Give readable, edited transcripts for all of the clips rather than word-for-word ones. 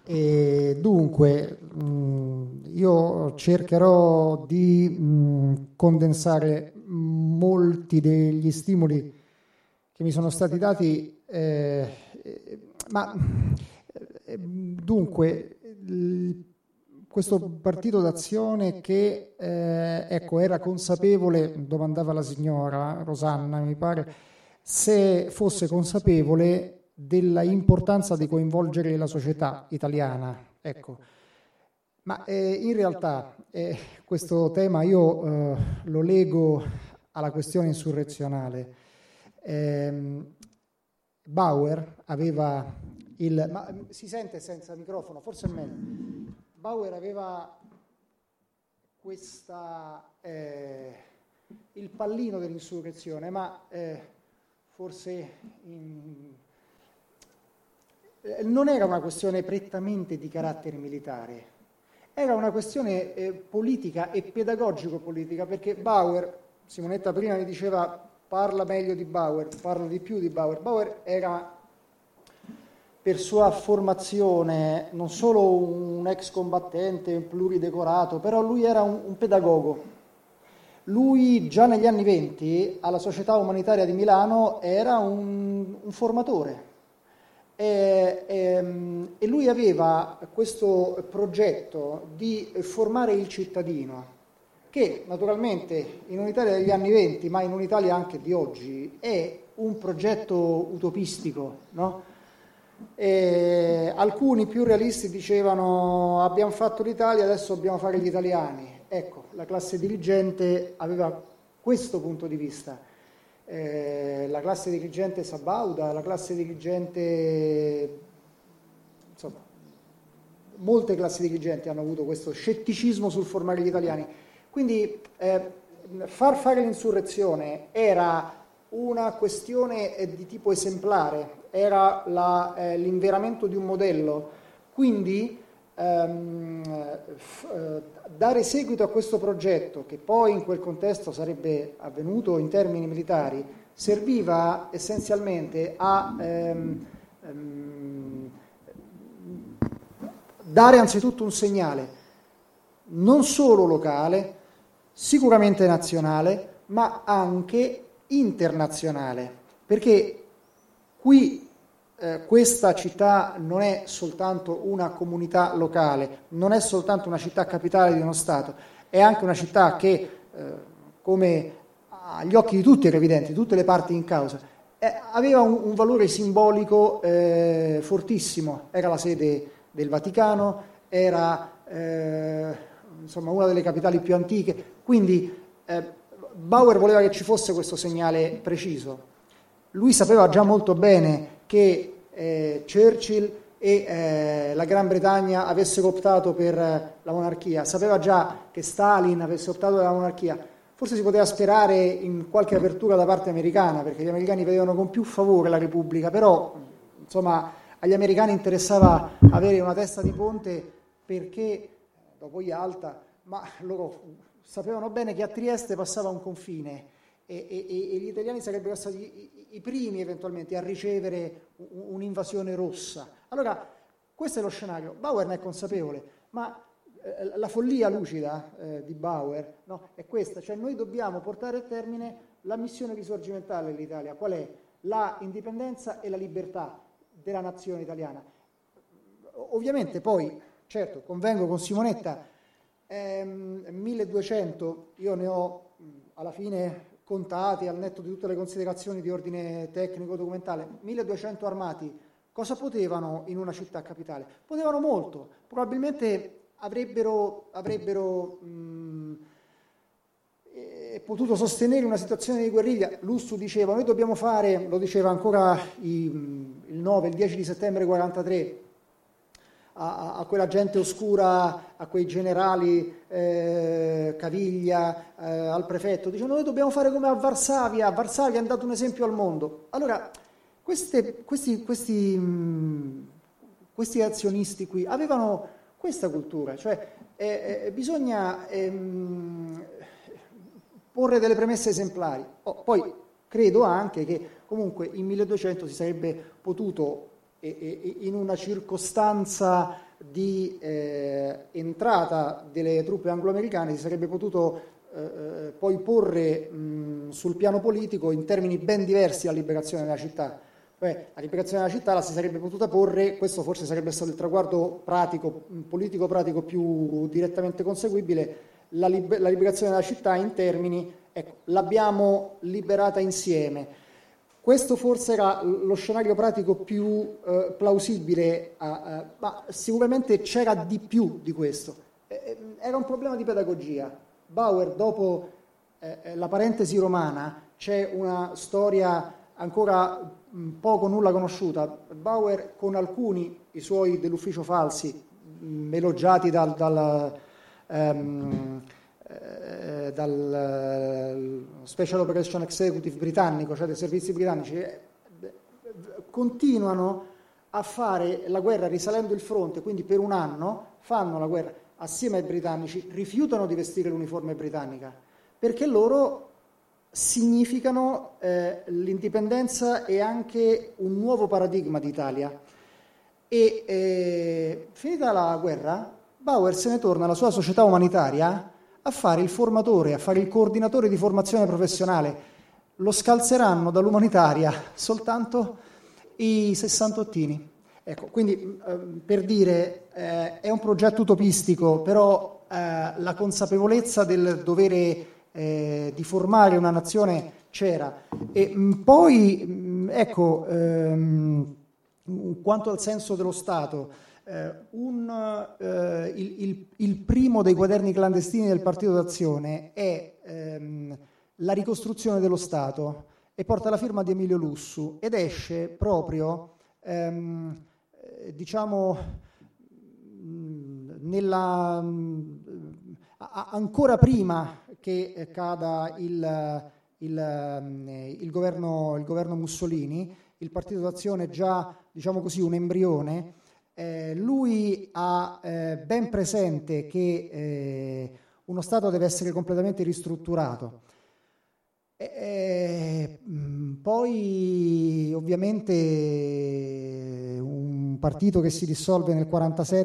E dunque, io cercherò di condensare molti degli stimoli che mi sono stati dati, ma dunque, questo partito d'azione che ecco, era consapevole, domandava la signora Rosanna, mi pare, se fosse consapevole della importanza di coinvolgere la società italiana. Ecco. Ma in realtà questo tema io lo lego alla questione insurrezionale. Bauer aveva il... Ma si sente senza microfono? Forse è meglio. Bauer aveva questa... il pallino dell'insurrezione, ma forse non era una questione prettamente di carattere militare, era una questione politica e pedagogico-politica, perché Bauer, Simonetta prima mi diceva parla meglio di Bauer, parla di più di Bauer. Bauer era per sua formazione non solo un ex combattente, un pluridecorato, però lui era un pedagogo. Lui già negli anni '20 alla Società Umanitaria di Milano era un formatore e lui aveva questo progetto di formare il cittadino, che naturalmente in un'Italia degli anni '20, ma in un'Italia anche di oggi, è un progetto utopistico, no? Alcuni più realisti dicevano abbiamo fatto l'Italia, adesso dobbiamo fare gli italiani. Ecco, la classe dirigente aveva questo punto di vista. La classe dirigente sabauda, la classe dirigente, insomma, molte classi dirigenti hanno avuto questo scetticismo sul formare gli italiani. Quindi far fare l'insurrezione era una questione di tipo esemplare, era l'inveramento di un modello, quindi dare seguito a questo progetto, che poi in quel contesto sarebbe avvenuto in termini militari, serviva essenzialmente a dare anzitutto un segnale, non solo locale, sicuramente nazionale, ma anche internazionale, perché qui questa città non è soltanto una comunità locale, non è soltanto una città capitale di uno Stato, è anche una città che, come agli occhi di tutti era evidente, di tutte le parti in causa, aveva un valore simbolico fortissimo, era la sede del Vaticano, era insomma una delle capitali più antiche, quindi Bauer voleva che ci fosse questo segnale preciso. Lui sapeva già molto bene che Churchill e la Gran Bretagna avessero optato per la monarchia, sapeva già che Stalin avesse optato per la monarchia. Forse si poteva sperare in qualche apertura da parte americana, perché gli americani vedevano con più favore la Repubblica, però insomma agli americani interessava avere una testa di ponte, perché dopo Yalta, ma loro sapevano bene che a Trieste passava un confine e gli italiani sarebbero stati i primi eventualmente a ricevere un'invasione rossa. Allora, questo è lo scenario. Bauer ne è consapevole, ma la follia lucida di Bauer, no, è questa, cioè noi dobbiamo portare a termine la missione risorgimentale dell'Italia. Qual è? La indipendenza e la libertà della nazione italiana. Ovviamente poi, certo, convengo con Simonetta, 1200, io ne ho alla fine contati, al netto di tutte le considerazioni di ordine tecnico documentale, 1200 armati, cosa potevano in una città capitale? Potevano molto, probabilmente avrebbero potuto sostenere una situazione di guerriglia. Lussu diceva, noi dobbiamo fare, lo diceva ancora il 9, il 10 di settembre 43, a quella gente oscura, a quei generali, Caviglia, al prefetto, dicono noi dobbiamo fare come a Varsavia ha dato un esempio al mondo. Allora, questi azionisti qui avevano questa cultura, cioè bisogna porre delle premesse esemplari. Poi credo anche che comunque in 1200 si sarebbe potuto in una circostanza di entrata delle truppe anglo-americane si sarebbe potuto poi porre sul piano politico in termini ben diversi alla liberazione della città. La liberazione della città la si sarebbe potuta porre, questo forse sarebbe stato il traguardo pratico, politico pratico più direttamente conseguibile, la liberazione della città in termini, ecco, l'abbiamo liberata insieme. Questo forse era lo scenario pratico più plausibile, ma sicuramente c'era di più di questo. Era un problema di pedagogia. Bauer, dopo la parentesi romana, c'è una storia ancora poco nulla conosciuta. Bauer, con alcuni i suoi dell'ufficio falsi, elogiati dal Special Operation Executive britannico, cioè dei servizi britannici, continuano a fare la guerra risalendo il fronte, quindi per un anno fanno la guerra assieme ai britannici, rifiutano di vestire l'uniforme britannica, perché loro significano l'indipendenza e anche un nuovo paradigma d'Italia. E finita la guerra, Bauer se ne torna alla sua società umanitaria a fare il formatore, a fare il coordinatore di formazione professionale. Lo scalzeranno dall'umanitaria soltanto i sessantottini. Ecco, quindi per dire, è un progetto utopistico, però la consapevolezza del dovere di formare una nazione c'era. E poi, ecco, quanto al senso dello Stato, il primo dei quaderni clandestini del Partito d'Azione è la ricostruzione dello Stato e porta la firma di Emilio Lussu ed esce proprio diciamo ancora prima che cada il governo Mussolini. Il Partito d'Azione è già, diciamo così, un embrione. Lui ha ben presente che uno Stato deve essere completamente ristrutturato. Poi ovviamente un partito che si dissolve nel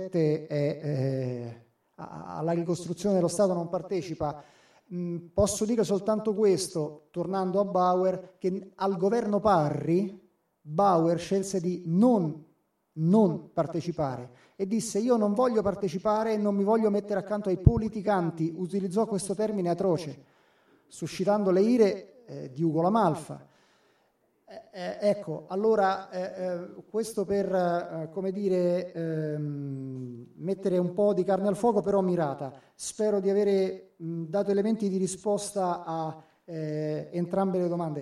1947 alla ricostruzione dello Stato non partecipa. Posso dire soltanto questo, tornando a Bauer, che al governo Parri Bauer scelse di non partecipare e disse: io non voglio partecipare e non mi voglio mettere accanto ai politicanti. Utilizzò questo termine atroce, suscitando le ire di Ugo La Malfa. Ecco, allora questo per come dire mettere un po' di carne al fuoco, però mirata. Spero di avere dato elementi di risposta a entrambe le domande.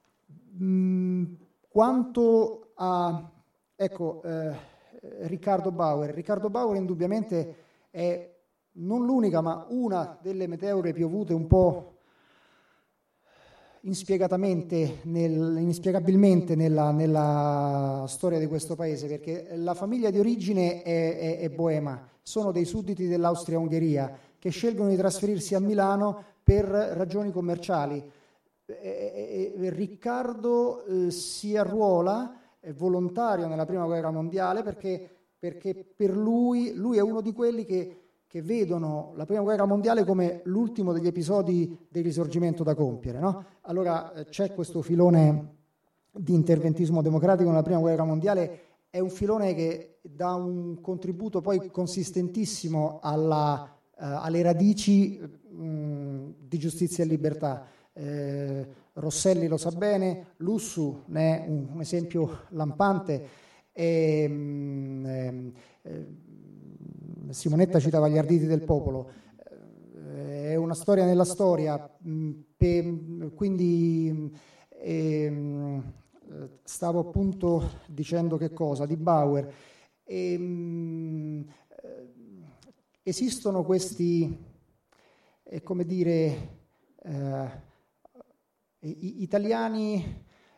Quanto a Riccardo Bauer indubbiamente è non l'unica, ma una delle meteore piovute un po' inspiegabilmente nella storia di questo paese, perché la famiglia di origine è boema, sono dei sudditi dell'Austria-Ungheria che scelgono di trasferirsi a Milano per ragioni commerciali. Riccardo si arruola, è volontario nella Prima Guerra Mondiale perché per lui è uno di quelli che vedono la Prima Guerra Mondiale come l'ultimo degli episodi del Risorgimento da compiere, no? Allora c'è questo filone di interventismo democratico nella Prima Guerra Mondiale, è un filone che dà un contributo poi consistentissimo alle radici di giustizia e libertà. Rosselli lo sa bene, Lussu ne è un esempio lampante. Simonetta citava gli arditi del popolo, è una storia nella storia, quindi stavo appunto dicendo che cosa? Di Bauer. Esistono questi, come dire, italiani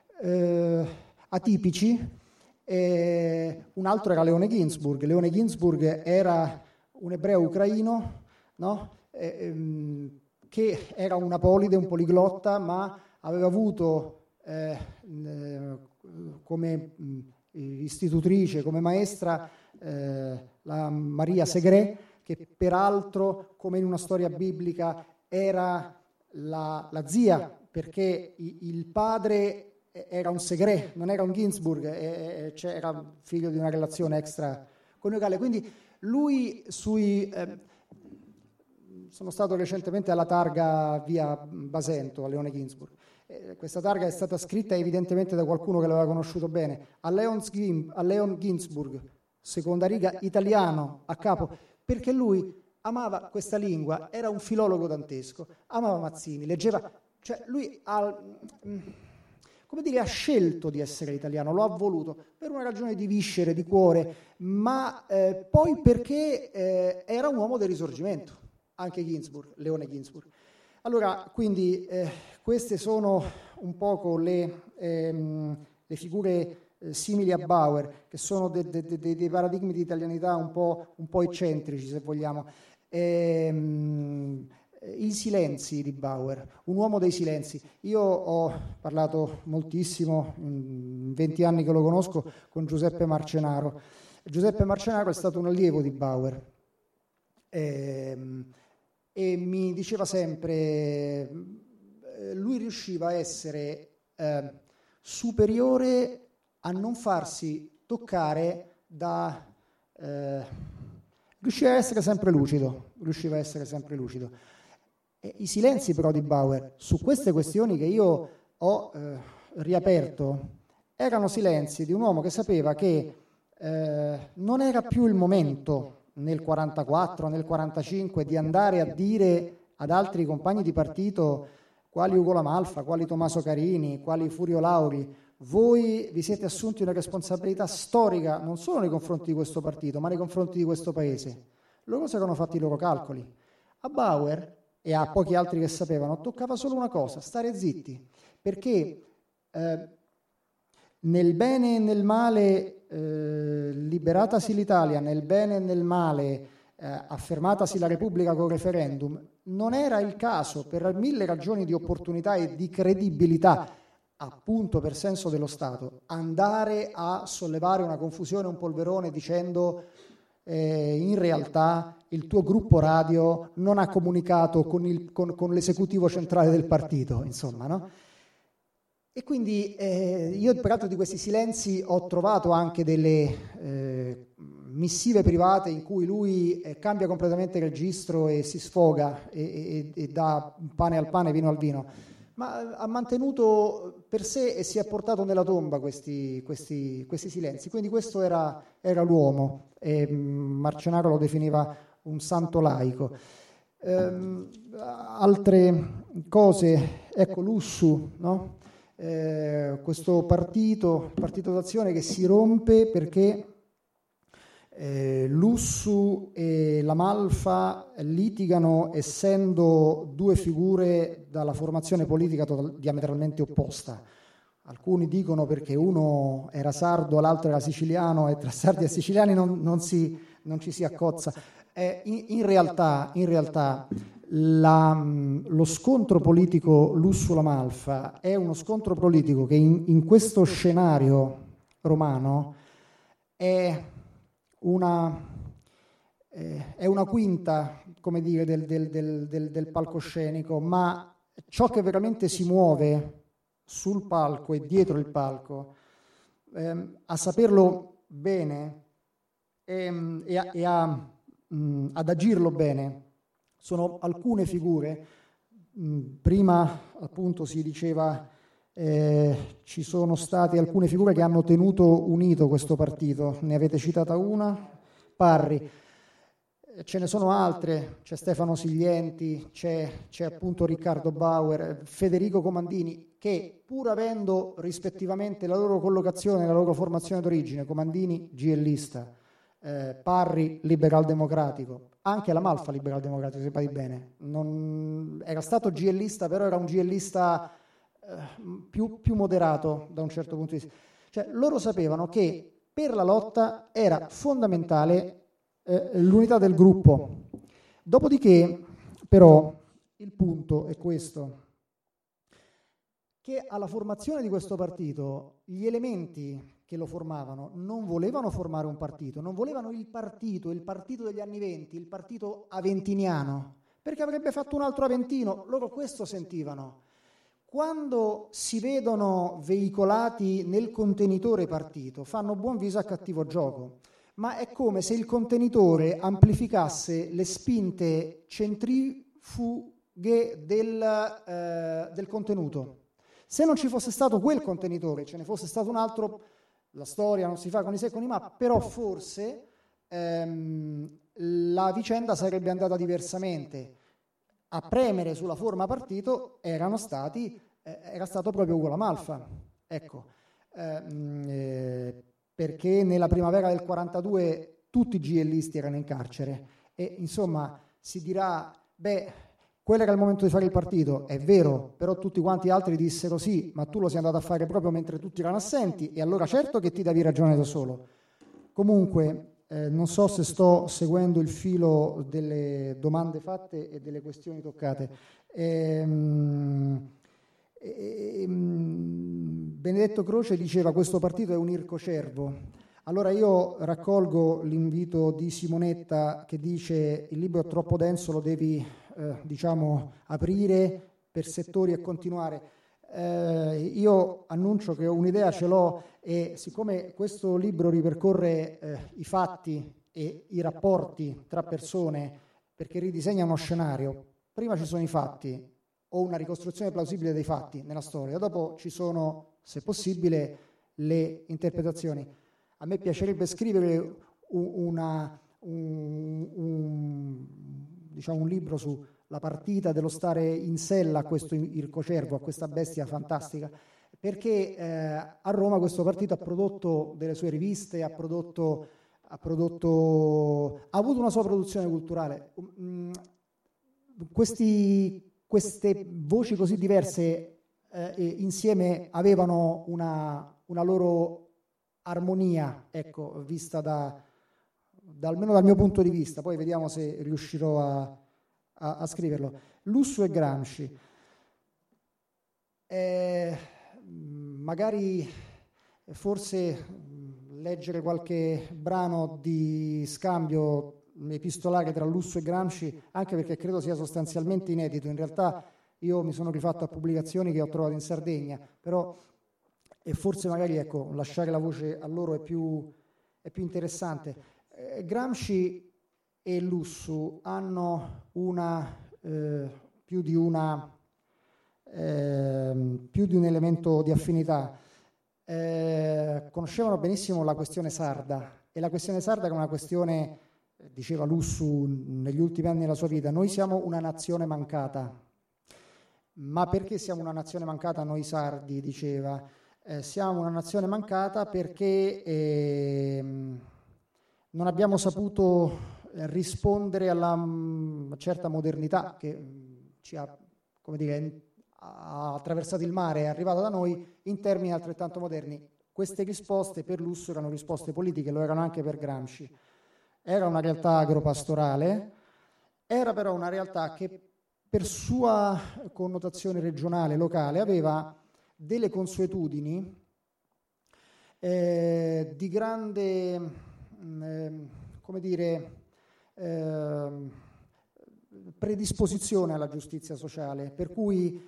atipici. Un altro era Leone Ginzburg. Leone Ginzburg era un ebreo ucraino, no? Che era un apolide, un poliglotta, ma aveva avuto come istitutrice, come maestra la Maria Segre, che peraltro, come in una storia biblica, era la zia, perché il padre era un Segre, non era un Ginsburg, era figlio di una relazione extraconiugale. Quindi lui sono stato recentemente alla targa via Basento, a Leone Ginsburg. Questa targa è stata scritta evidentemente da qualcuno che l'aveva conosciuto bene, a Leon Ginsburg, seconda riga, italiano, a capo, perché lui amava questa lingua, era un filologo dantesco, amava Mazzini, leggeva, cioè lui ha scelto di essere italiano, lo ha voluto per una ragione di viscere, di cuore, ma poi perché era un uomo del Risorgimento, anche Leone Ginsburg. Allora, quindi queste sono un poco le figure simili a Bauer, che sono dei paradigmi di italianità un po' eccentrici, se vogliamo. I silenzi di Bauer, un uomo dei silenzi. Io ho parlato moltissimo, in 20 anni che lo conosco, con Giuseppe Marcenaro. Giuseppe Marcenaro è stato un allievo di Bauer e mi diceva sempre, lui riusciva a essere superiore a non farsi toccare riusciva a essere sempre lucido. I silenzi però di Bauer su queste questioni che io ho riaperto erano silenzi di un uomo che sapeva che non era più il momento nel 44, nel 45 di andare a dire ad altri compagni di partito quali Ugo La Malfa, quali Tommaso Carini, quali Furio Lauri: voi vi siete assunti una responsabilità storica non solo nei confronti di questo partito, ma nei confronti di questo paese. Loro si erano fatti i loro calcoli. A Bauer e a pochi altri che sapevano toccava solo una cosa: stare zitti, perché nel bene e nel male, liberatasi l'Italia, nel bene e nel male, affermatasi la Repubblica col referendum, non era il caso, per 1000 ragioni di opportunità e di credibilità, appunto per senso dello Stato, andare a sollevare una confusione, un polverone dicendo in realtà il tuo gruppo radio non ha comunicato con l'esecutivo centrale del partito, insomma, no? E quindi io peraltro di questi silenzi ho trovato anche delle missive private in cui lui cambia completamente registro e si sfoga e dà pane al pane, vino al vino, ma ha mantenuto per sé e si è portato nella tomba questi silenzi. Quindi questo era l'uomo, e Marcenaro lo definiva un santo laico. Altre cose, ecco, Lussu, no? Questo partito d'Azione che si rompe perché Lussu e La Malfa litigano, essendo due figure dalla formazione politica diametralmente opposta. Alcuni dicono perché uno era sardo, l'altro era siciliano, e tra sardi e siciliani non ci si accozza. In realtà lo scontro politico Lussu-La Malfa è uno scontro politico che in questo scenario romano è una quinta, come dire, del palcoscenico, ma ciò che veramente si muove sul palco e dietro il palco, a saperlo bene e ad agirlo bene, sono alcune figure. Prima appunto si diceva ci sono state alcune figure che hanno tenuto unito questo partito, ne avete citata una, Parri, ce ne sono altre, c'è Stefano Siglienti, c'è appunto Riccardo Bauer, Federico Comandini, che pur avendo rispettivamente la loro collocazione, la loro formazione d'origine, Comandini GLista, Parri liberal democratico, anche La Malfa liberal democratico, se pari bene, era stato GLista, però era un GLista più moderato da un certo punto di vista. Cioè loro sapevano che per la lotta era fondamentale l'unità del gruppo. Dopodiché però il punto è questo, che alla formazione di questo partito gli elementi che lo formavano non volevano formare un partito, non volevano il partito degli anni 20, il partito aventiniano, perché avrebbe fatto un altro Aventino, loro questo sentivano. Quando si vedono veicolati nel contenitore partito, fanno buon viso a cattivo gioco, ma è come se il contenitore amplificasse le spinte centrifughe del contenuto. Se non ci fosse stato quel contenitore, ce ne fosse stato un altro, la storia non si fa con i se e con i ma, però forse la vicenda sarebbe andata diversamente. A premere sulla forma partito era stato proprio Ugo La Malfa, ecco, perché nella primavera del 42 tutti i GListi erano in carcere e insomma si dirà, quello era il momento di fare il partito, è vero, però tutti quanti altri dissero sì, ma tu lo sei andato a fare proprio mentre tutti erano assenti e allora certo che ti davi ragione da solo. Comunque, non so se sto seguendo il filo delle domande fatte e delle questioni toccate. Benedetto Croce diceva questo partito è un ircocervo. Allora io raccolgo l'invito di Simonetta che dice il libro è troppo denso, lo devi aprire per settori e continuare. Io annuncio che un'idea ce l'ho e siccome questo libro ripercorre i fatti e i rapporti tra persone perché ridisegna uno scenario, prima ci sono i fatti o una ricostruzione plausibile dei fatti nella storia, dopo ci sono, se possibile, le interpretazioni. A me piacerebbe scrivere un libro sulla partita dello stare in sella a questo ircocervo, a questa bestia fantastica, perché a Roma questo partito ha prodotto delle sue riviste, ha avuto una sua produzione culturale. Queste voci così diverse insieme avevano una loro armonia, ecco, vista almeno dal mio punto di vista, poi vediamo se riuscirò a scriverlo. Lusso e Gramsci. Magari forse leggere qualche brano di scambio epistolare tra Lusso e Gramsci, anche perché credo sia sostanzialmente inedito. In realtà io mi sono rifatto a pubblicazioni che ho trovato in Sardegna, però e forse magari lasciare la voce a loro è più interessante. Gramsci e Lussu hanno più di un elemento di affinità. Conoscevano benissimo la questione sarda e la questione sarda era una questione, diceva Lussu negli ultimi anni della sua vita, noi siamo una nazione mancata. Ma perché siamo una nazione mancata noi sardi, diceva? Siamo una nazione mancata perché non abbiamo saputo rispondere alla certa modernità che ci ha, ha attraversato il mare, è arrivata da noi in termini altrettanto moderni. Queste risposte per Lussu erano risposte politiche, lo erano anche per Gramsci. Era una realtà agropastorale, era però una realtà che per sua connotazione regionale, locale, aveva delle consuetudini di grande, predisposizione alla giustizia sociale, per cui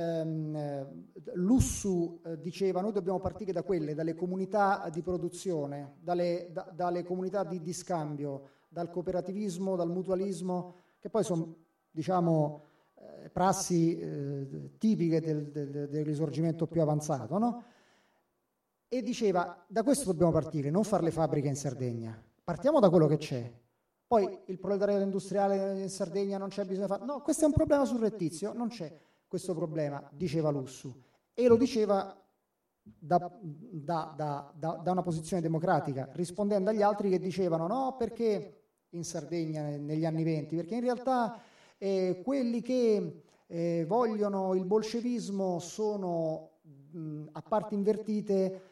Lussu diceva noi dobbiamo partire da dalle comunità di produzione, dalle comunità di scambio, dal cooperativismo, dal mutualismo, che poi sono prassi tipiche del risorgimento più avanzato, no? E diceva da questo dobbiamo partire, non fare le fabbriche in Sardegna, partiamo da quello che c'è, poi il proletariato industriale in Sardegna non c'è bisogno di fare, no, questo è un problema surrettizio, non c'è questo problema, diceva Lussu, e lo diceva da una posizione democratica, rispondendo agli altri che dicevano no, perché in Sardegna negli anni 20, perché in realtà quelli che vogliono il bolscevismo sono a parti invertite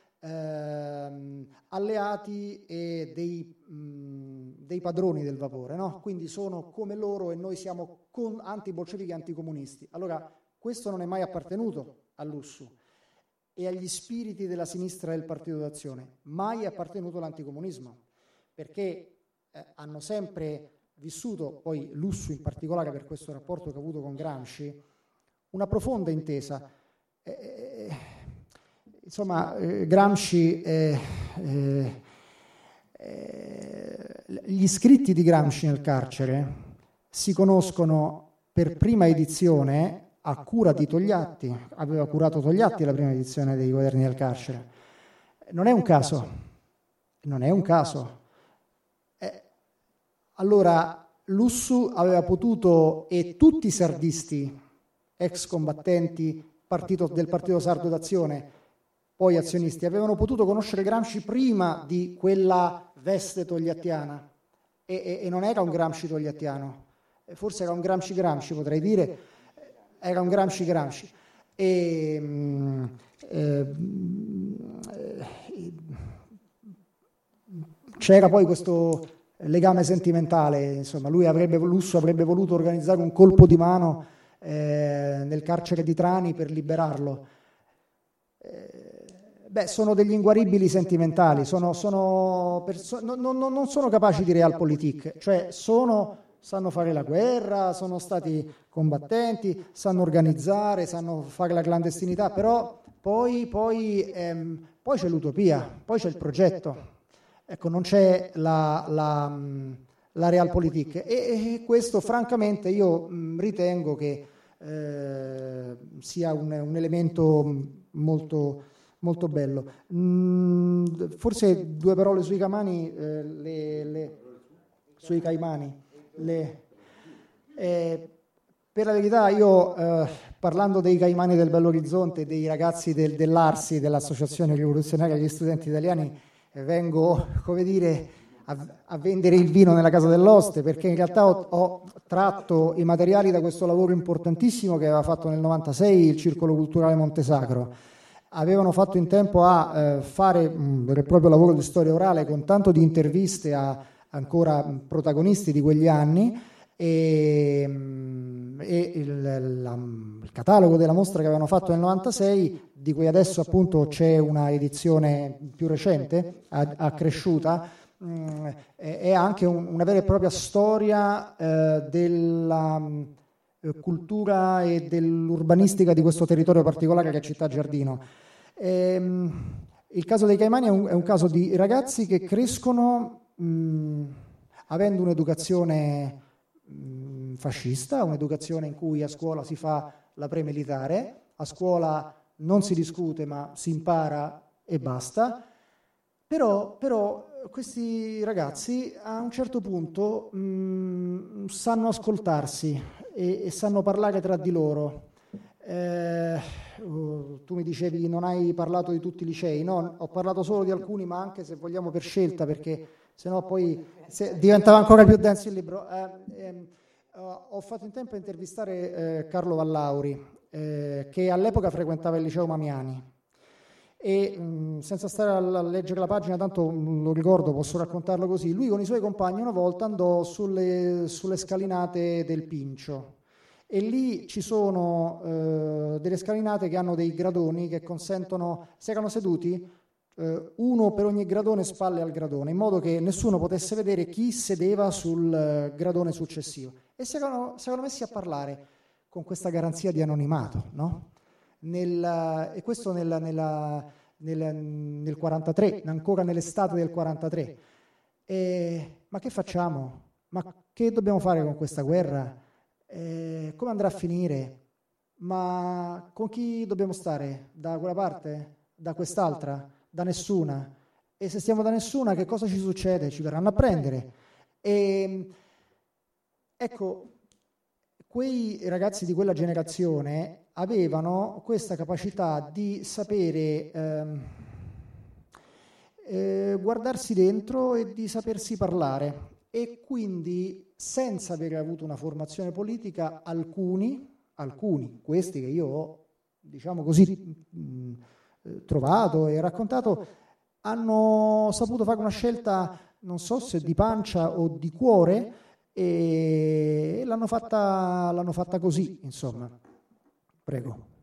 alleati e dei padroni del vapore, no? Quindi sono come loro e noi siamo anti-bolscevichi e anticomunisti. Allora questo non è mai appartenuto a Lussu e agli spiriti della sinistra del Partito d'Azione, mai è appartenuto all'anticomunismo, perché hanno sempre vissuto, poi Lussu in particolare per questo rapporto che ha avuto con Gramsci, una profonda intesa. Insomma, Gramsci, gli scritti di Gramsci nel carcere si conoscono per prima edizione a cura di Togliatti, aveva curato Togliatti la prima edizione dei Quaderni del carcere. Non è un caso, non è un caso. Allora Lussu aveva potuto, e tutti i sardisti, ex combattenti del Partito Sardo d'Azione, poi azionisti, avevano potuto conoscere Gramsci prima di quella veste togliattiana, e non era un Gramsci togliattiano, forse era un Gramsci, potrei dire, era un Gramsci. C'era poi questo legame sentimentale, insomma, Lussu avrebbe voluto organizzare un colpo di mano nel carcere di Trani per liberarlo. Sono degli inguaribili sentimentali, non sono capaci di realpolitik, cioè sanno fare la guerra, sono stati combattenti, sanno organizzare, sanno fare la clandestinità, però poi c'è l'utopia, poi c'è il progetto. Ecco, non c'è la realpolitik, e questo francamente io ritengo che sia un elemento molto, molto bello. Forse due parole sui Caimani, sui Caimani. Per la verità io, parlando dei Caimani del Bell'Orizzonte, dei ragazzi dell'ARSI, dell'Associazione Rivoluzionaria degli Studenti Italiani, vengo, come dire, a vendere il vino nella casa dell'oste, perché in realtà ho tratto i materiali da questo lavoro importantissimo che aveva fatto nel 96 il Circolo Culturale Montesacro. Avevano fatto in tempo a fare un vero e proprio lavoro di storia orale con tanto di interviste a ancora protagonisti di quegli anni, e il catalogo della mostra che avevano fatto nel 96, di cui adesso appunto c'è una edizione più recente, accresciuta, è anche una vera e propria storia della cultura e dell'urbanistica di questo territorio particolare che è Città Giardino. Il caso dei Caimani è un caso di ragazzi che crescono avendo un'educazione fascista, un'educazione in cui a scuola si fa la pre-militare, a scuola non si discute ma si impara e basta, però questi ragazzi a un certo punto sanno ascoltarsi e sanno parlare tra di loro. Tu mi dicevi non hai parlato di tutti i licei, no, ho parlato solo di alcuni, ma anche se vogliamo per scelta, perché sennò poi diventava ancora più denso il libro. Ho fatto in tempo a intervistare Carlo Vallauri, che all'epoca frequentava il liceo Mamiani, e senza stare a leggere la pagina, tanto lo ricordo, posso raccontarlo così. Lui con i suoi compagni una volta andò sulle scalinate del Pincio, e lì ci sono delle scalinate che hanno dei gradoni che consentono, se erano seduti, uno per ogni gradone, spalle al gradone, in modo che nessuno potesse vedere chi sedeva sul gradone successivo, e si erano messi a parlare con questa garanzia di anonimato, no? E questo nel 43, ancora nell'estate del 43. Ma che facciamo? Ma che dobbiamo fare con questa guerra? Come andrà a finire? Ma con chi dobbiamo stare? Da quella parte? Da quest'altra? Da nessuna? E se stiamo da nessuna, che cosa ci succede? Ci verranno a prendere. Ecco, quei ragazzi di quella generazione avevano questa capacità di sapere guardarsi dentro e di sapersi parlare, e quindi senza aver avuto una formazione politica, alcuni, questi che io ho, diciamo così, trovato e raccontato, hanno saputo fare una scelta, non so se di pancia o di cuore, e l'hanno fatta così, insomma. Prego.